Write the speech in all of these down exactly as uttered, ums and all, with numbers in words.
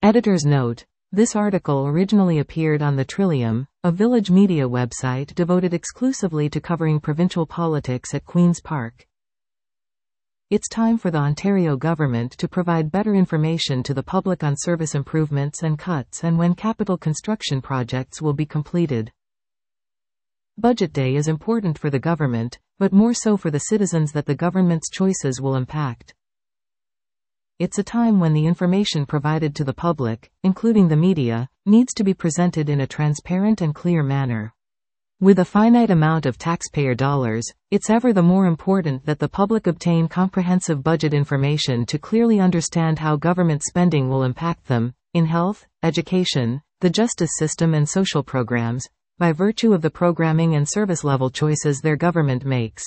Editor's note. This article originally appeared on the Trillium, a village media website devoted exclusively to covering provincial politics at Queen's Park. It's time for the Ontario government to provide better information to the public on service improvements and cuts and when capital construction projects will be completed. Budget day is important for the government, but more so for the citizens that the government's choices will impact. It's a time when the information provided to the public, including the media, needs to be presented in a transparent and clear manner. With a finite amount of taxpayer dollars, it's ever the more important that the public obtain comprehensive budget information to clearly understand how government spending will impact them, in health, education, the justice system and social programs, by virtue of the programming and service level choices their government makes.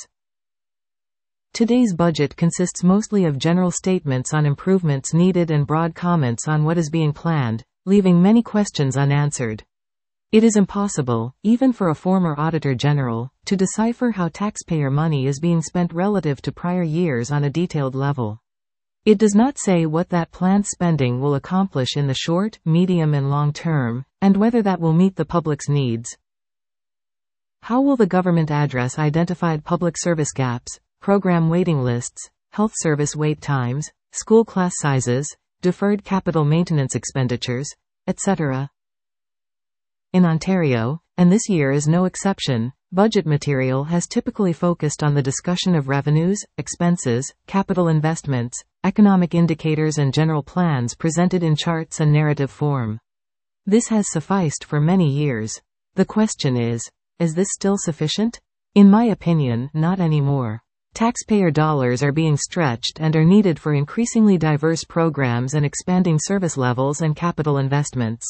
Today's budget consists mostly of general statements on improvements needed and broad comments on what is being planned, leaving many questions unanswered. It is impossible, even for a former Auditor General, to decipher how taxpayer money is being spent relative to prior years on a detailed level. It does not say what that planned spending will accomplish in the short, medium and long term, and whether that will meet the public's needs. How will the government address identified public service gaps, program waiting lists, health service wait times, school class sizes, deferred capital maintenance expenditures, et cetera? In Ontario, and this year is no exception, budget material has typically focused on the discussion of revenues, expenses, capital investments, economic indicators and general plans presented in charts and narrative form. This has sufficed for many years. The question is, is this still sufficient? In my opinion, not anymore. Taxpayer dollars are being stretched and are needed for increasingly diverse programs and expanding service levels and capital investments.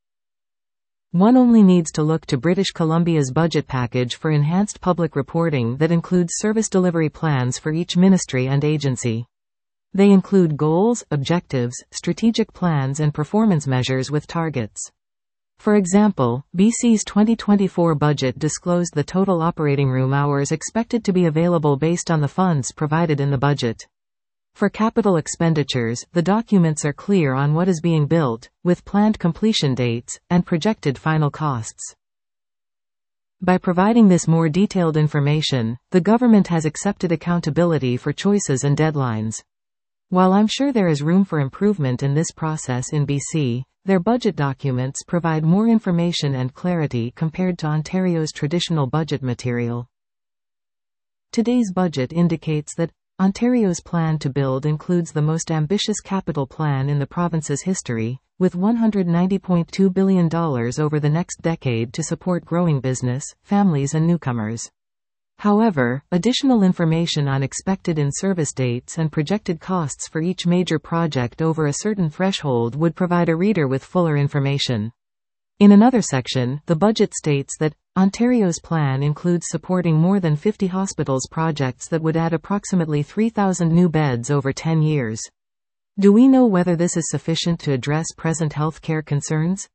One only needs to look to British Columbia's budget package for enhanced public reporting that includes service delivery plans for each ministry and agency. They include goals, objectives, strategic plans and performance measures with targets. For example, B C's twenty twenty-four budget disclosed the total operating room hours expected to be available based on the funds provided in the budget. For capital expenditures, the documents are clear on what is being built, with planned completion dates, and projected final costs. By providing this more detailed information, the government has accepted accountability for choices and deadlines. While I'm sure there is room for improvement in this process in B C, their budget documents provide more information and clarity compared to Ontario's traditional budget material. Today's budget indicates that Ontario's plan to build includes the most ambitious capital plan in the province's history, with one hundred ninety point two billion dollars over the next decade to support growing business, families and newcomers. However, additional information on expected in-service dates and projected costs for each major project over a certain threshold would provide a reader with fuller information. In another section, the budget states that Ontario's plan includes supporting more than fifty hospitals projects that would add approximately three thousand new beds over ten years. Do we know whether this is sufficient to address present health care concerns?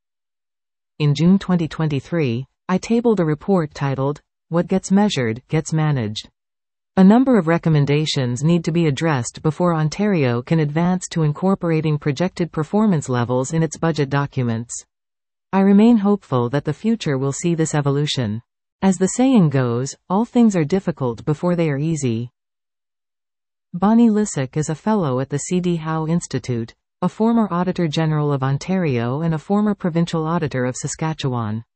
In June twenty twenty-three, I tabled a report titled, "What Gets Measured, Gets Managed." A number of recommendations need to be addressed before Ontario can advance to incorporating projected performance levels in its budget documents. I remain hopeful that the future will see this evolution. As the saying goes, all things are difficult before they are easy. Bonnie Lysyk is a fellow at the C D Howe Institute, a former Auditor General of Ontario and a former provincial auditor of Saskatchewan.